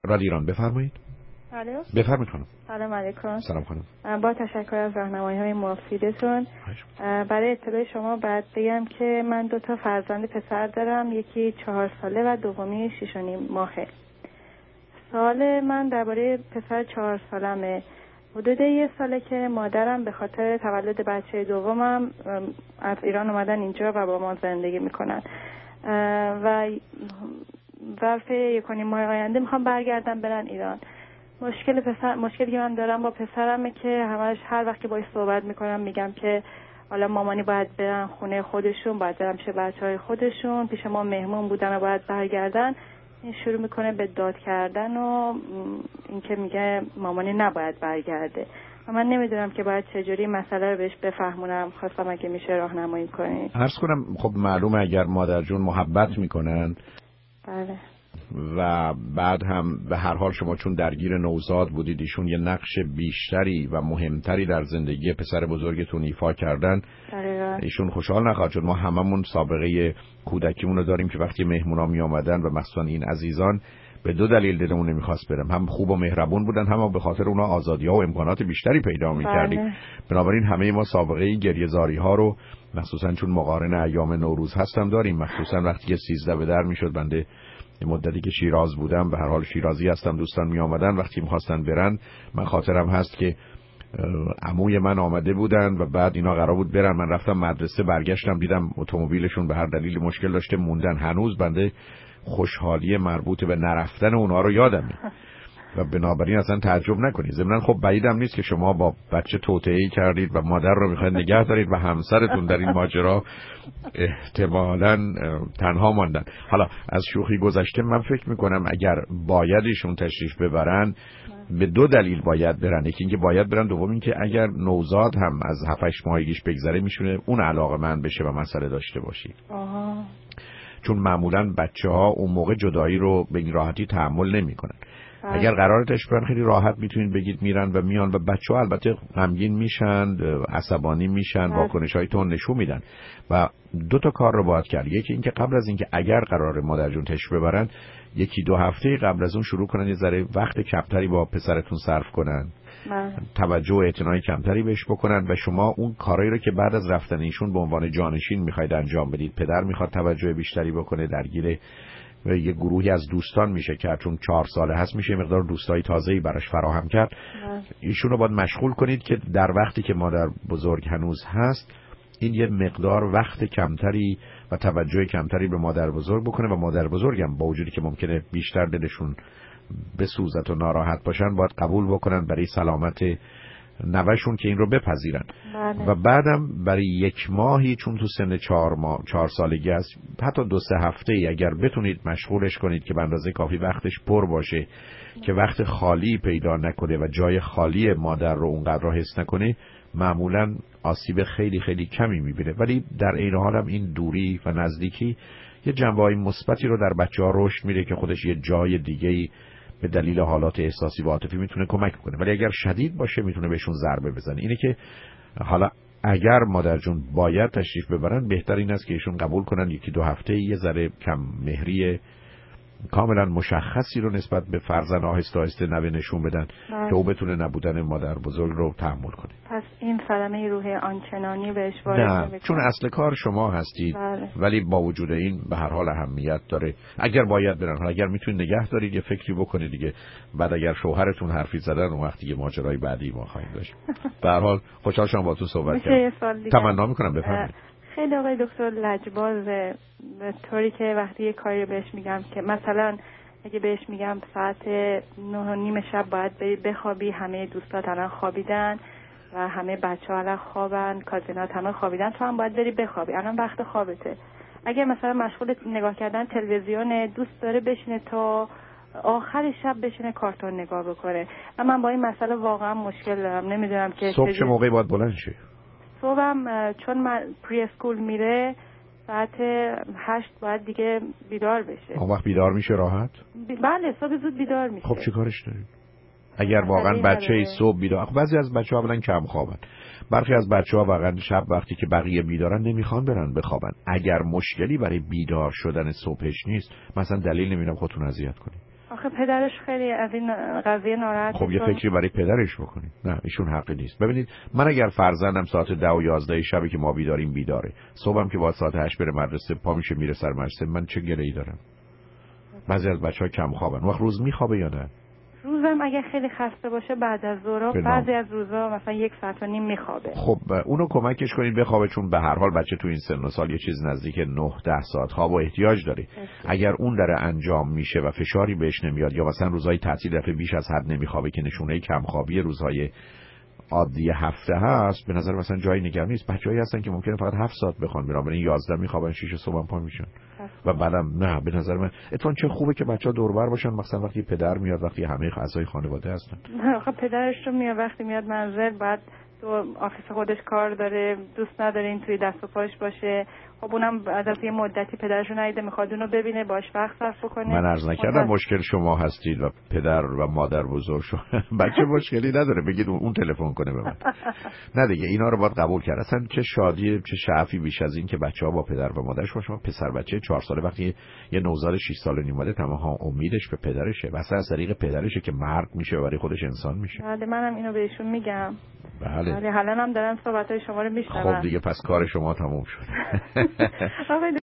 رادیو ایران، بفرمایید. الو، بفرمایید خانم. سلام علیکم. سلام خانم. با تشکر از راهنمایی‌های مفیدتون. برای اطلاع شما باید بگم که من 2 تا فرزند پسر دارم، یکی 4 ساله و دومی 6.5 ماهه. سوال من درباره پسر 4 سالمه. حدود 1 ساله که مادرم به خاطر تولد بچه دومم از ایران اومدن اینجا و با ما زندگی میکنن و ظرف 1.5 ماه آینده میخوام برگردم برن ایران. مشکلی که من دارم با پسرمه که همش هر وقت که باهاش صحبت میکنم میگم که حالا مامانی باید برن خونه خودشون، باید برن پیش بچهای خودشون، پیش ما مهمون بودن و باید برگردن. این شروع میکنه به داد کردن و اینکه میگه مامانی نباید برگرده و من نمیدونم که باید چجوری مسئله رو بهش بفهمونم. خواستم اگه میشه راهنمایی کنید. عرض کنم خب معلومه اگر مادر جون محبت میکنن، بله، و بعد هم به هر حال شما چون درگیر نوزاد بودید، ایشون یه نقش بیشتری و مهمتری در زندگی پسر بزرگتون ایفا کردن، ایشون خوشحال نخواهد شد. ما هممون سابقه کودکیمون رو داریم که وقتی مهمونا می آمدن و مخصوصا این عزیزان به 2 دلیل دلمون نمیخواست برم، هم خوب و مهربون بودن، هم به خاطر اونا آزادی‌ها و امکانات بیشتری پیدا می‌کردیم. بنابراین همه ما سابقه گریه‌زاری‌ها رو مخصوصا چون مقارن ایام نوروز هستم داریم، مخصوصا وقتی که 13 به در میشد. بنده این مدتی که شیراز بودم، به هر حال شیرازی هستم، دوستان می آمدن وقتی می‌خواستن برن، من خاطرم هست که عموی من آمده بودن و بعد اینا قرار بود برن، من رفتم مدرسه، برگشتم دیدم اتومبیلشون به هر دلیل مشکل داشته موندن. هنوز بنده خوشحالی مربوط به نرفتن اونها رو یادمه و بنابراین اصلا تعجب نکنید. ضمن خب بعیدم نیست که شما با بچه توطئه‌ای کردید و مادر رو میخواید نگه دارید و همسرتون در این ماجرا احتمالاً تنها ماندن. حالا از شوخی گذشته، من فکر میکنم اگر باید ایشون تشریف ببرن به 2 دلیل باید برن. یکی اینکه باید برن، دوم اینکه اگر نوزاد هم از 7-8 ماهگیش بگذره میشونه اون علاقه‌مند بشه و مسئله داشته باشید. چون معمولاً بچه‌ها اون موقع جدایی رو به این راحتی تحمل نمی‌کنن. اگر قراره تشبیهن خیلی راحت میتونید بگید میرن و میان و بچه‌ها البته غمگین میشن، عصبانی میشن، واکنش‌های تون نشون میدن و 2 تا کار رو باید کرد. یکی اینکه قبل از اینکه اگر قراره مادر جون تشریف ببرن، 1-2 هفته قبل از اون شروع کنن یه ذره وقت کمتری با پسرتون صرف کنن، توجه و اعتنای کمتری بهش بکنن و شما اون کارایی رو که بعد از رفتن ایشون به عنوان جانشین میخواید انجام بدید، پدر میخواد توجه بیشتری بکنه، درگیر یه گروهی از دوستان میشه که چون 4 ساله هست میشه مقدار دوستای تازه‌ای براش فراهم کرد. ایشون رو باید مشغول کنید که در وقتی که مادر بزرگ هنوز هست این یه مقدار وقت کمتری و توجه کمتری به مادر بزرگ بکنه و مادر بزرگم با وجودی که ممکنه بیشتر دلشون بسوزد و ناراحت باشن باید قبول بکنن برای سلامت نوشون که این رو بپذیرن. و بعدم برای 1 ماهی چون تو سن 4 سالگی است، حتی 2-3 هفته ای اگر بتونید مشغولش کنید که به اندازه کافی وقتش پر باشه که وقت خالی پیدا نکنه و جای خالی مادر رو اونقدر را حس نکنه، معمولاً آسیب خیلی خیلی کمی میبینه. ولی در این حال هم این دوری و نزدیکی یه جنبه‌های مثبتی رو در بچه‌ها رشد میده که خودش یه جای دیگه‌ای به دلیل حالات احساسی و عاطفی میتونه کمک کنه. ولی اگر شدید باشه میتونه بهشون ضربه بزنه. اینه که حالا اگر مادر جون باید تشریف ببرن، بهتر این است که ایشون قبول کنن 1-2 هفته یه ذره کم مهری کاملا مشخصی رو نسبت به فرزند آهسته آهسته نوه نشون بدن که او بتونه نبودن مادر بزرگ رو تحمل کنه. پس این صدمه روحی آنچنانی بهش وارد نمیکنه. چون اصل کار شما هستید. ولی با وجود این به هر حال اهمیت داره. اگر باید برن، اگر میتونید نگه دارید یه فکری بکنید دیگه. بعد اگر شوهرتون حرفی زدن اون وقتی که ماجرای بعدی ما خواهیم داشت. به هر حال خوشحال شدم باهاتون صحبت کردم. تمنا میکنم بفرمایید. خیلی آقای دکتر لجبازه به طوری که وقتی یه کاری بهش میگم که مثلا اگه بهش میگم ساعت 9:30 شب باید بری بخوابی، همه دوستات الان خوابیدن و همه بچه‌ها الان خوابن، کازینات همه خوابیدن، تو هم باید بری بخوابی، الان وقت خوابته. اگه مثلا مشغول نگاه کردن تلویزیون، دوست داره بشینه تا آخر شب بشینه کارتون نگاه بکنه و من با این مسئله واقعا مشکل دارم. نمیدونم که صبح چه موقعی باید بلند شه. صبحم چون من پری اسکول میره ساعت 8 باید دیگه بیدار بشه. اون وقت بیدار میشه راحت؟ بله صبح زود بیدار میشه. خب چی کارش دارید؟ اگر واقعا بچه صبح بیدار، خب بعضی از بچه‌ها اولا کم خوابن. برخی از بچه‌ها واقعا شب وقتی که بقیه بیدارن نمیخوان برن بخوابن. اگر مشکلی برای بیدار شدن صبحش نیست، مثلا دلیل نمیبینم خودتون اذیت کنید. آخه پدرش خیلی از این قضیه ناراحت. خب یه فکری برای پدرش بکنید. نه ایشون حقی نیست. ببینید من اگر فرزندم ساعت 10 و 11 شبی که ما بیداریم بیداره، صبحم که باید ساعت 8 بره مدرسه، پا میشه میره سر مدرسه، من چه گله‌ای دارم؟ بعضی از بچه‌ها کم خوابن. وقت روز میخوابه یا نه؟ روزم اگه خیلی خسته باشه بعد از ظهر، بعضی از روزا مثلا 1 ساعت و نیم میخوابه. خب اونو کمکش کنید بخوابه، چون به هر حال بچه تو این سن و سال یه چیز نزدیک 9-10 ساعت خواب و احتیاج داره. اگر اون داره انجام میشه و فشاری بهش نمیاد، یا مثلا روزهای تعطیل دفعه بیش از حد نمیخوابه که نشونه کم خوابی روزهای عادی هفته هست، به نظر مثلا جای نگرانی نیست. بچه‌ای هستن که ممکنه فقط 7 ساعت بخوان، میرن 11 میخوابن، 6 صبح پا میشن و بعدم نه. به نظر من اتفاقا چه خوبه که بچه‌ها دور و بر باشن، مثلا وقتی پدر میاد، وقتی همه اعضای خانواده هستن. آخه پدرش رو میاد وقتی میاد منزل، بعد تو آفیس خودش کار داره، دوست نداره این توی دست و پاش باشه. خب اونم بعد از یه مدتی پدرشو ندیده، میخواد اونو ببینه، باش وقت صرف کنه. من عرض نکردم مشکل شما هستید و پدر و مادر بزرگ شما. بچه مشکلی نداره، بگید اون تلفن کنه به من. نه دیگه اینا رو باید قبول کرد. اصلا چه شادی، چه شعفی بیش از این که بچه‌ها با پدر و مادرش باشن. پسر بچه 4 ساله وقتی یه نوزاد 6 ساله نیماده، تمام امیدش به پدرشه، واسه از طریق پدرشه که مرد میشه و برای خودش انسان میشه. بله منم اینو بهشون میگم. بله. ولی حالا هم دارن صحبتای شما رو میشنون. خب دیگه پس کار شما تموم شد.